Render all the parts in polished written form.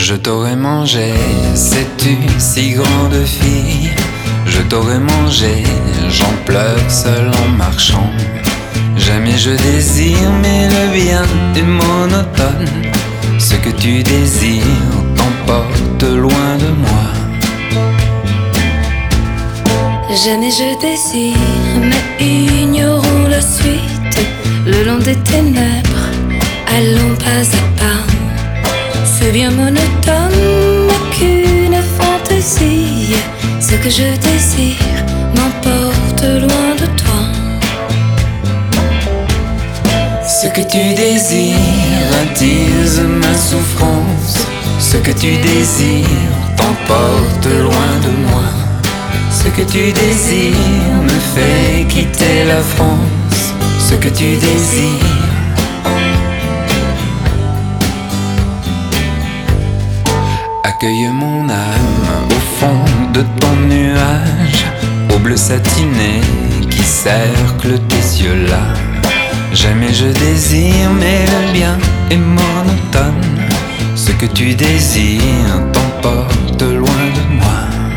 Je t'aurais mangé, sais-tu, si grande fille. Je t'aurais mangé, j'en pleure seul en marchant. J'aime et je désire, mais le bien est monotone. Ce que tu désires t'emporte loin de moi. J'aime et je désire, mais ignorons la suite. Le long des ténèbres, allons pas à pas. C'est bien monotone, mais qu'une fantaisie. Ce que je désire m'emporte loin de toi. Ce que tu désires attise ma souffrance. Ce que tu désires t'emporte loin de moi. Ce que tu désires me fait quitter la France. Ce que tu désires. Accueille mon âme au fond de ton nuage, au bleu satiné qui cercle tes yeux là. J'aime et je désire, mais le bien est monotone. Ce que tu désires t'emporte loin de moi.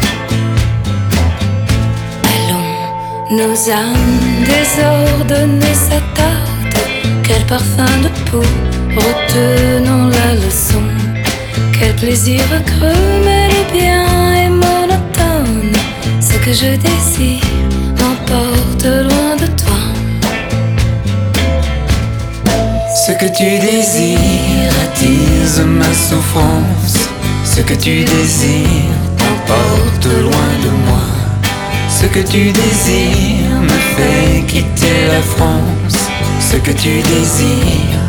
Nos âmes désordonnées s'attardent. Quel parfum de peau, retenons la leçon. Quel plaisir creux, mais le bien est monotone. Ce que je désire m'emporte loin de toi. Ce que tu désires attise ma souffrance. Ce que tu désires t'emporte loin de moi. Ce que tu désires me fait quitter la France. Ce que tu désires.